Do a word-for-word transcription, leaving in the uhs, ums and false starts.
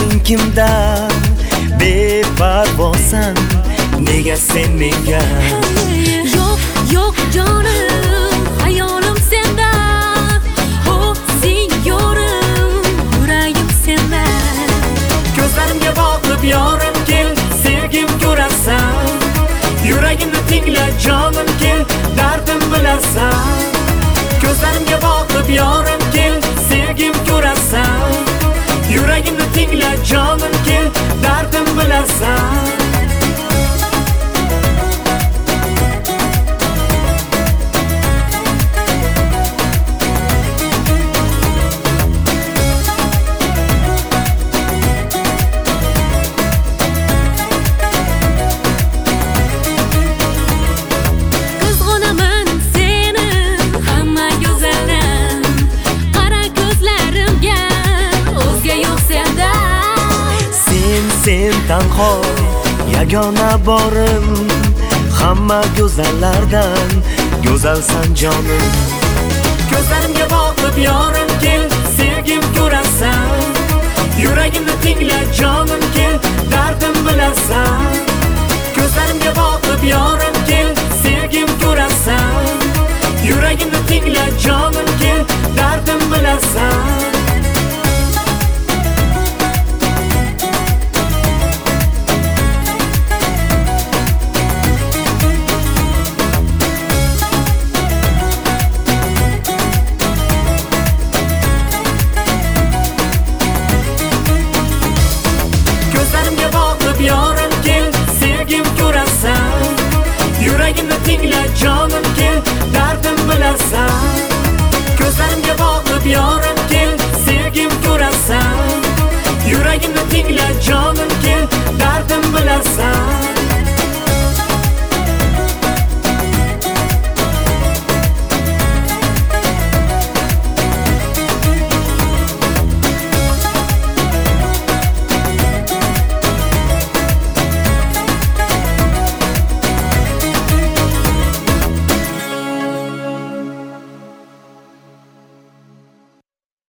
sen kimdan beparvosan, nega sen menga? Yo'q, yo'q jonim, hayolim senda. O senyorim, yuragim senda. Ko'zlarimga boqib yorim kel, sevgim ko'rasan. Yuragimni tingla jonim kel, dardim bilasan. Ko'zlarimga boqib yorim kel, sevgim ko'rasan. Yuragimni tingla jonim kel, dardim bilasan. Sen tanho yagona borim, hamma go'zallardan go'zalsan jonim. Ko'zlarimga boqib yorim kel, sevgim ko'rasan. Yuragimni tingla jonim kel, dardim bilasan. Ko'zlarimga boqib yorim kel, sevgim ko'rasan. Yuragimni tingla jonim kel, dardim bilasan. Yorim kel, sevgim ko'rasan. Yuragimni tingla jonim kel, dardim bilasan. Ko'zlarimga boqib yorim kel, sevgim ko'rasan. Yuragimni tingla